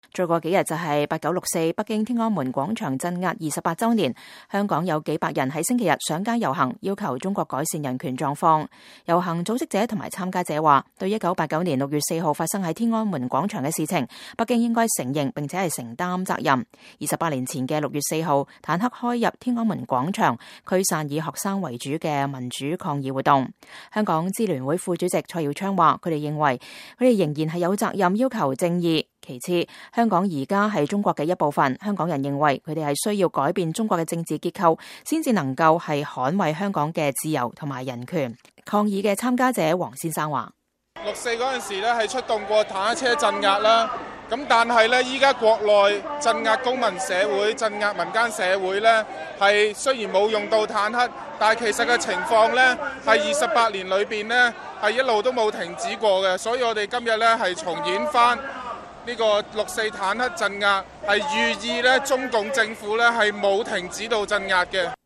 再過幾日就係8964北京天安門廣場鎮壓28週年，香港有幾百人喺星期日上街遊行，要求中國改善人權狀況。遊行組織者同埋參加者話，對1989年6月4號發生喺天安門廣場嘅事情，北京應該承認並且係承擔責任。28年前嘅6月4號，坦克開入天安門廣場，驅散以學生為主嘅民主抗議活動。香港支聯會副主席蔡耀昌話，佢哋認為佢哋仍然係有責任要求正義。其次，香港而家係中國嘅一部分，香港人認為佢哋係需要改變中國嘅政治結構，先至能夠係捍衛香港嘅自由同埋人權。抗議嘅參加者黃先生話 ：6·4嗰陣時咧係出動過坦克車鎮壓啦，咁但係咧依家國內鎮壓公民社會、鎮壓民間社會咧係雖然冇用到坦克，但係其實嘅情況咧係28年裏邊咧係一路都冇停止過嘅，所以我哋今日咧係重演翻呢個6·4坦克鎮壓，係寓意咧中共政府咧係冇停止到鎮壓嘅。